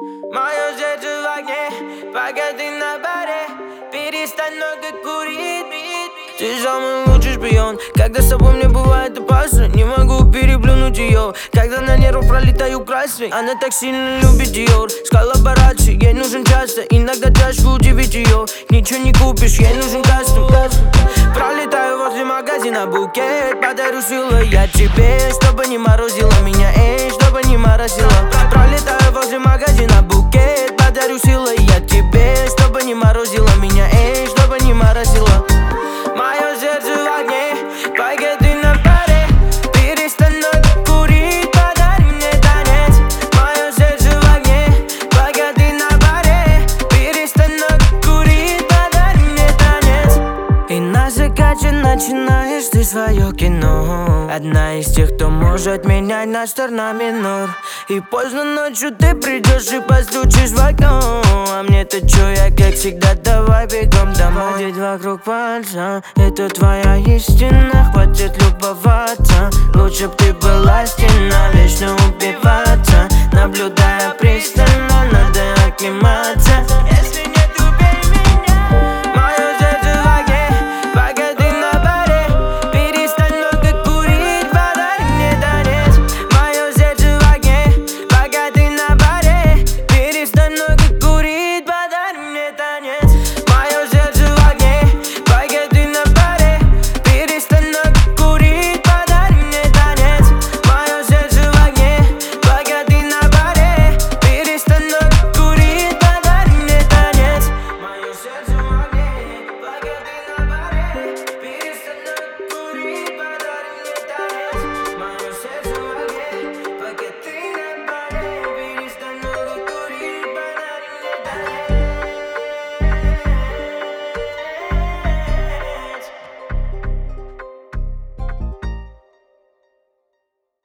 Мое сердце в огне, пока ты на баре. Перестань много курить. Ты самый лучший шпион. Когда с тобой мне бывает опасно, не могу переплюнуть ее. Когда на нервах пролетаю красный, она так сильно любит Диор. С коллаборацией ей нужен часто, иногда чашку удивить ее. Ничего не купишь, ей нужен кастом. Пролетаю возле магазина, букет подарю силой я тебе, чтобы не морозила меня, чтобы не морозила. Пролетаю возле магазина, букет подарю силой я тебе, чтобы не морозила меня, чтобы не морозила. Мое сердце в огне, пока ты на паре. Перестань курить, подари мне танец. Мое сердце в огне, пока ты на паре. Перестань курить, подари мне танец. И на закате начинаешь ты свое кино. Одна из тех, кто может менять наш стар на минор. И поздно ночью ты придешь и постучишь в окно. А мне-то чё, я как всегда, давай бегом домой. Ходить вокруг пальца, это твоя истина. Хватит любоваться, лучше б ты была стена. Вечно убиваться, наблюдая пристально, надо оклематься.